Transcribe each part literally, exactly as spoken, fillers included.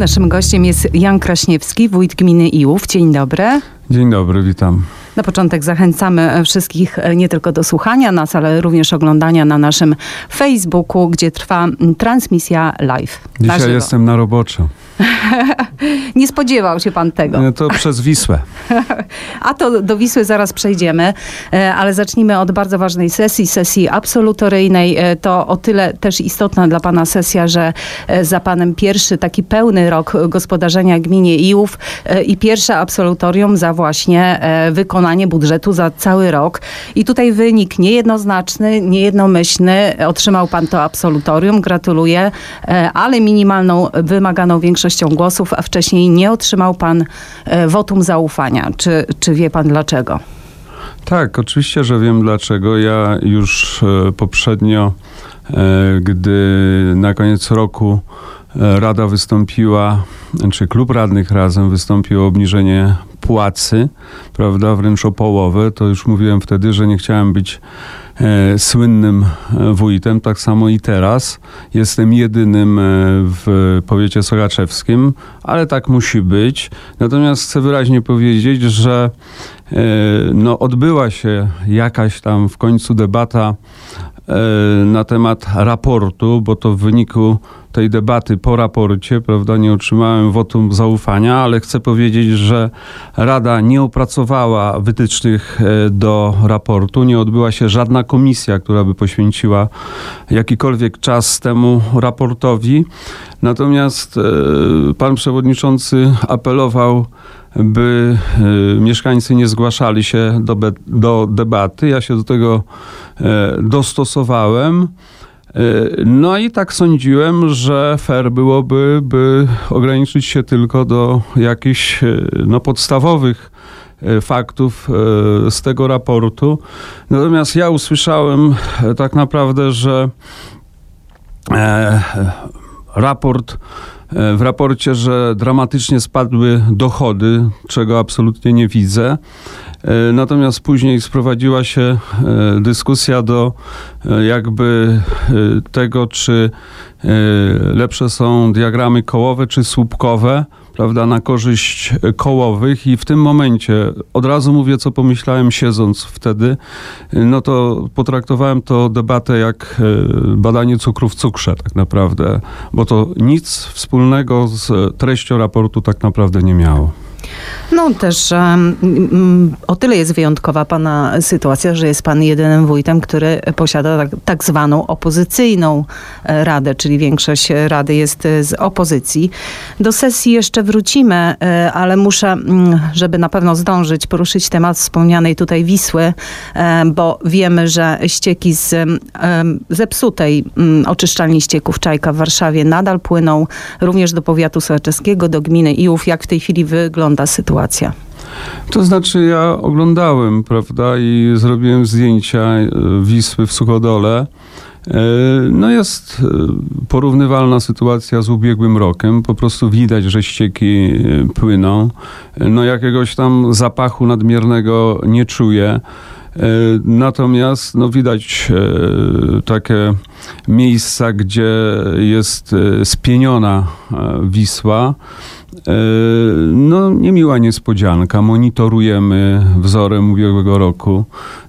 Naszym gościem jest Jan Kraśniewski, wójt gminy Iłów. Dzień dobry. Dzień dobry, witam. Na początek zachęcamy wszystkich nie tylko do słuchania nas, ale również oglądania na naszym Facebooku, gdzie trwa transmisja live. Dzisiaj na jestem na roboczo. Nie spodziewał się pan tego. To przez Wisłę. A to do Wisły zaraz przejdziemy, ale zacznijmy od bardzo ważnej sesji, sesji absolutoryjnej. To o tyle też istotna dla pana sesja, że za panem pierwszy taki pełny rok gospodarzenia gminie Iłów i pierwsze absolutorium za właśnie wykonanie budżetu za cały rok. I tutaj wynik niejednoznaczny, niejednomyślny. Otrzymał pan to absolutorium, gratuluję, ale minimalną wymaganą większością głosów, a wcześniej nie otrzymał pan wotum zaufania. Czy, czy wie pan dlaczego? Tak, oczywiście, że wiem dlaczego. Ja już poprzednio, gdy na koniec roku Rada wystąpiła, czy klub radnych razem wystąpił o obniżenie płacy, prawda, wręcz o połowę, to już mówiłem wtedy, że nie chciałem być e, słynnym wójtem. Tak samo i teraz. Jestem jedynym w powiecie soraczewskim, ale tak musi być. Natomiast chcę wyraźnie powiedzieć, że e, no, odbyła się jakaś tam w końcu debata e, na temat raportu, bo to w wyniku tej debaty po raporcie, prawda, nie otrzymałem wotum zaufania, ale chcę powiedzieć, że Rada nie opracowała wytycznych do raportu, nie odbyła się żadna komisja, która by poświęciła jakikolwiek czas temu raportowi. Natomiast e, pan przewodniczący apelował, by e, mieszkańcy nie zgłaszali się do, be, do debaty. Ja się do tego e, dostosowałem. No i tak sądziłem, że fair byłoby, by ograniczyć się tylko do jakichś no, podstawowych faktów z tego raportu. Natomiast ja usłyszałem tak naprawdę, że raport w raporcie, że dramatycznie spadły dochody, czego absolutnie nie widzę. Natomiast później sprowadziła się dyskusja do jakby tego, czy lepsze są diagramy kołowe czy słupkowe, prawda, na korzyść kołowych, i w tym momencie od razu mówię, co pomyślałem siedząc wtedy, no to potraktowałem to debatę jak badanie cukru w cukrze tak naprawdę, bo to nic wspólnego z treścią raportu tak naprawdę nie miało. No też um, o tyle jest wyjątkowa pana sytuacja, że jest pan jedynym wójtem, który posiada tak, tak zwaną opozycyjną radę, czyli większość rady jest z opozycji. Do sesji jeszcze wrócimy, ale muszę, żeby na pewno zdążyć, poruszyć temat wspomnianej tutaj Wisły, bo wiemy, że ścieki z zepsutej oczyszczalni ścieków Czajka w Warszawie nadal płyną również do powiatu sołeczeskiego, do gminy Iłów. Jak w tej chwili wygląda sytuacja? To znaczy ja oglądałem, prawda, i zrobiłem zdjęcia Wisły w Suchodole. No jest porównywalna sytuacja z ubiegłym rokiem. Po prostu widać, że ścieki płyną. No jakiegoś tam zapachu nadmiernego nie czuję. Natomiast no, widać takie miejsca, gdzie jest spieniona Wisła. No, niemiła niespodzianka. Monitorujemy wzorem ubiegłego roku.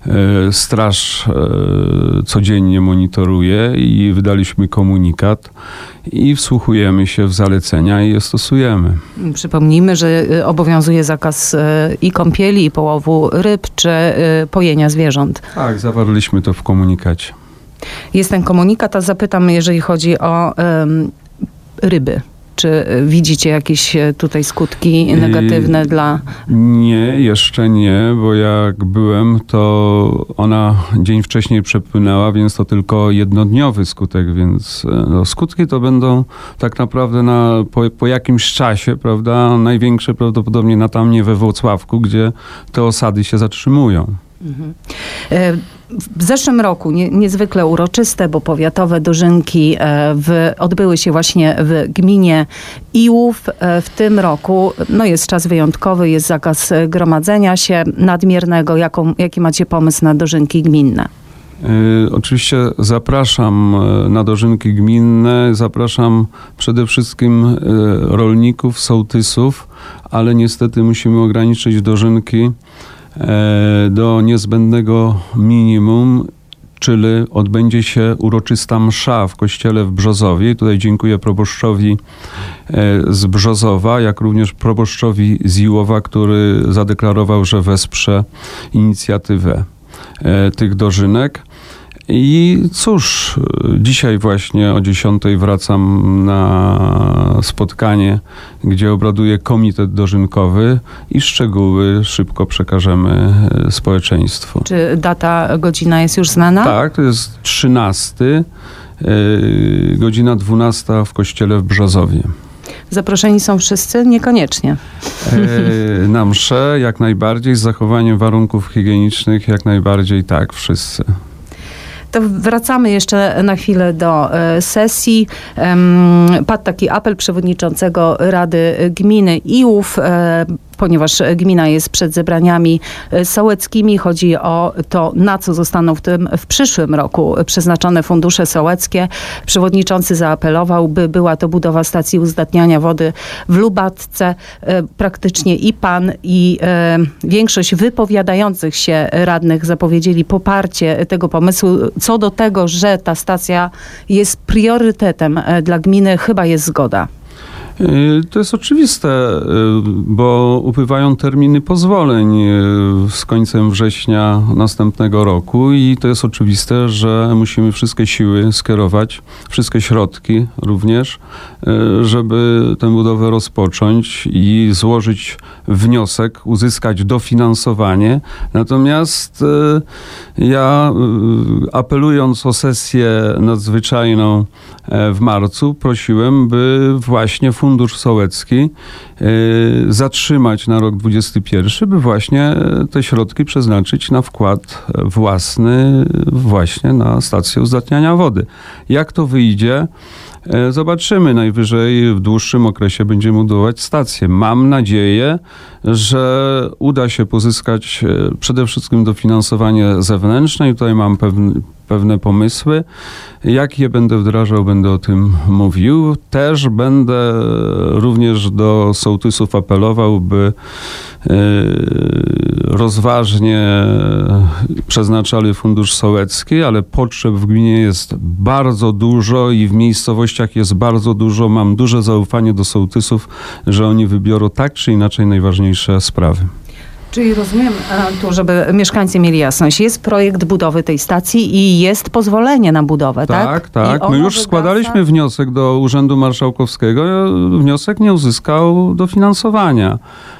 Straż codziennie monitoruje i wydaliśmy komunikat i wsłuchujemy się w zalecenia i je stosujemy. Przypomnijmy, że obowiązuje zakaz i kąpieli, i połowu ryb, czy pojenia zwierząt. Tak, zawarliśmy to w komunikacie. Jest ten komunikat, a zapytam, jeżeli chodzi o um, ryby. Czy widzicie jakieś tutaj skutki negatywne I dla... Nie, jeszcze nie, bo jak byłem, to ona dzień wcześniej przepłynęła, więc to tylko jednodniowy skutek, więc no, skutki to będą tak naprawdę na, po, po jakimś czasie, prawda, największe prawdopodobnie na Tamnie we Włocławku, gdzie te osady się zatrzymują. Mhm. E W zeszłym roku nie, niezwykle uroczyste, bo powiatowe dożynki w, odbyły się właśnie w gminie Iłów. W tym roku no jest czas wyjątkowy, jest zakaz gromadzenia się nadmiernego. Jaką, jaki macie pomysł na dożynki gminne? Y, oczywiście zapraszam na dożynki gminne, zapraszam przede wszystkim y, rolników, sołtysów, ale niestety musimy ograniczyć dożynki y, do niezbędnego minimum, czyli odbędzie się uroczysta msza w kościele w Brzozowie. I tutaj dziękuję proboszczowi z Brzozowa, jak również proboszczowi z Iłowa, który zadeklarował, że wesprze inicjatywę tych dożynek. I cóż, dzisiaj właśnie o dziesiątej wracam na spotkanie, gdzie obraduje komitet dożynkowy i szczegóły szybko przekażemy społeczeństwu. Czy data, godzina jest już znana? Tak, to jest trzynasty, yy, godzina dwunasta w kościele w Brzozowie. Zaproszeni są wszyscy? Niekoniecznie. Yy, na mszę jak najbardziej, z zachowaniem warunków higienicznych jak najbardziej tak, wszyscy. To wracamy jeszcze na chwilę do sesji. Padł taki apel przewodniczącego Rady Gminy Iłów, ponieważ gmina jest przed zebraniami sołeckimi. Chodzi o to, na co zostaną w tym w przyszłym roku przeznaczone fundusze sołeckie. Przewodniczący zaapelował, by była to budowa stacji uzdatniania wody w Lubatce. Praktycznie i pan, i większość wypowiadających się radnych zapowiedzieli poparcie tego pomysłu. Co do tego, że ta stacja jest priorytetem dla gminy, chyba jest zgoda. To jest oczywiste, bo upływają terminy pozwoleń z końcem września następnego roku i to jest oczywiste, że musimy wszystkie siły skierować, wszystkie środki również, żeby tę budowę rozpocząć i złożyć wniosek, uzyskać dofinansowanie. Natomiast ja, apelując o sesję nadzwyczajną w marcu, prosiłem, by właśnie Fundusz Sołecki y, zatrzymać na rok dwudziesty pierwszy, by właśnie te środki przeznaczyć na wkład własny właśnie na stację uzdatniania wody. Jak to wyjdzie? Zobaczymy. Najwyżej w dłuższym okresie będziemy budować stację. Mam nadzieję, że uda się pozyskać przede wszystkim dofinansowanie zewnętrzne i tutaj mam pewne, pewne pomysły. Jak je będę wdrażał, będę o tym mówił. Też będę również do sołtysów apelował, by rozważnie przeznaczali fundusz sołecki, ale potrzeb w gminie jest bardzo dużo i w miejscowościach jest bardzo dużo. Mam duże zaufanie do sołtysów, że oni wybiorą tak czy inaczej najważniejsze sprawy. Czyli rozumiem tu, żeby mieszkańcy mieli jasność, jest projekt budowy tej stacji i jest pozwolenie na budowę, tak? Tak, tak. My już składaliśmy wniosek do Urzędu Marszałkowskiego. Wniosek nie uzyskał dofinansowania.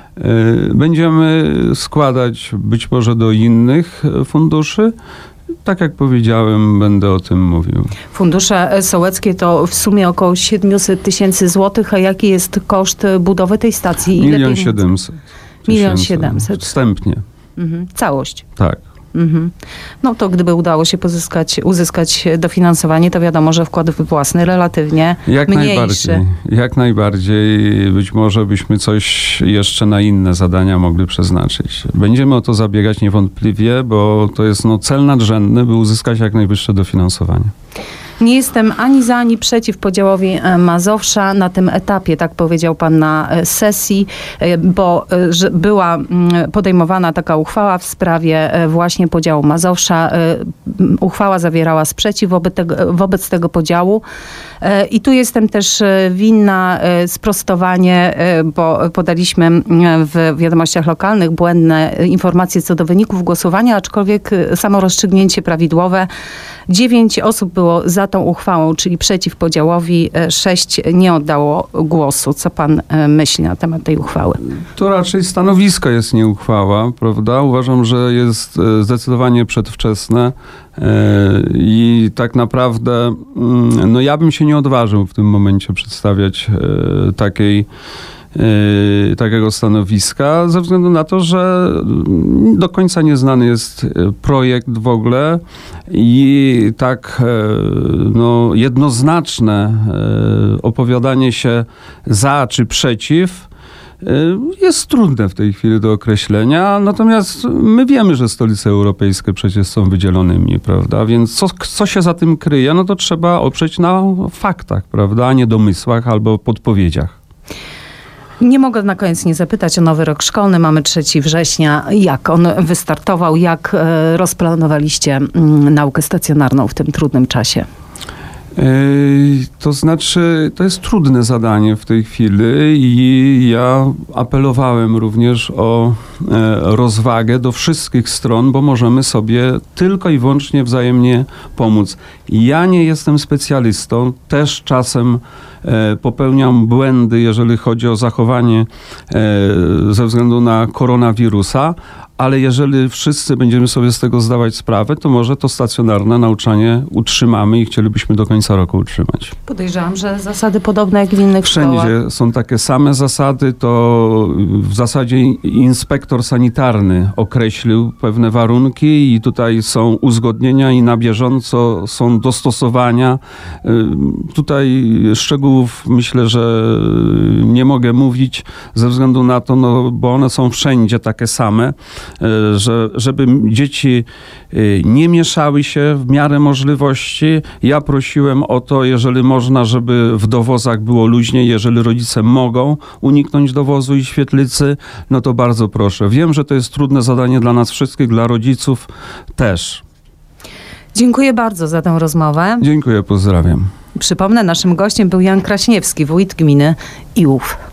Będziemy składać być może do innych funduszy. Tak jak powiedziałem, będę o tym mówił. Fundusze sołeckie to w sumie około siedemset tysięcy złotych. A jaki jest koszt budowy tej stacji? Milion siedemset. Milion siedemset. Wstępnie. Mhm. Całość. Tak. Mhm. No to gdyby udało się pozyskać, uzyskać dofinansowanie, to wiadomo, że wkład własny relatywnie jak mniejszy. Najbardziej, jak najbardziej. Być może byśmy coś jeszcze na inne zadania mogli przeznaczyć. Będziemy o to zabiegać niewątpliwie, bo to jest no, cel nadrzędny, by uzyskać jak najwyższe dofinansowanie. Nie jestem ani za, ani przeciw podziałowi Mazowsza na tym etapie, tak powiedział pan na sesji, bo że była podejmowana taka uchwała w sprawie właśnie podziału Mazowsza. Uchwała zawierała sprzeciw wobec tego, wobec tego podziału. I tu jestem też winna sprostowanie, bo podaliśmy w wiadomościach lokalnych błędne informacje co do wyników głosowania, aczkolwiek samo rozstrzygnięcie prawidłowe. Dziewięć osób było za tą uchwałą, czyli przeciw podziałowi, sześć nie oddało głosu. Co pan myśli na temat tej uchwały? To raczej stanowisko jest, nie uchwała, prawda? Uważam, że jest zdecydowanie przedwczesne i tak naprawdę no ja bym się nie odważył w tym momencie przedstawiać takiej Yy, takiego stanowiska, ze względu na to, że do końca nieznany jest projekt w ogóle i tak no, jednoznaczne opowiadanie się za czy przeciw jest trudne w tej chwili do określenia, natomiast my wiemy, że stolice europejskie przecież są wydzielonymi, prawda? Więc co, co się za tym kryje, no to trzeba oprzeć na faktach, prawda? A nie domysłach albo podpowiedziach. Nie mogę na koniec nie zapytać o nowy rok szkolny. Mamy trzeciego września. Jak on wystartował? Jak rozplanowaliście naukę stacjonarną w tym trudnym czasie? To znaczy, to jest trudne zadanie w tej chwili i ja apelowałem również o rozwagę do wszystkich stron, bo możemy sobie tylko i wyłącznie wzajemnie pomóc. Ja nie jestem specjalistą, też czasem popełniam błędy, jeżeli chodzi o zachowanie ze względu na koronawirusa, ale jeżeli wszyscy będziemy sobie z tego zdawać sprawę, to może to stacjonarne nauczanie utrzymamy i chcielibyśmy do końca roku utrzymać. Podejrzewam, że zasady podobne jak w innych Wszędzie szkołach. są takie same zasady, to w zasadzie inspektor sanitarny określił pewne warunki i tutaj są uzgodnienia i na bieżąco są dostosowania. Tutaj szczegółów myślę, że nie mogę mówić ze względu na to, no, bo one są wszędzie takie same, że, żeby dzieci nie mieszały się w miarę możliwości. Ja prosiłem o to, jeżeli można, żeby w dowozach było luźniej, jeżeli rodzice mogą uniknąć dowozu i świetlicy, no to bardzo proszę. Wiem, że to jest trudne zadanie dla nas wszystkich, dla rodziców też. Dziękuję bardzo za tę rozmowę. Dziękuję, pozdrawiam. Przypomnę, naszym gościem był Jan Kraśniewski, wójt gminy Iłów.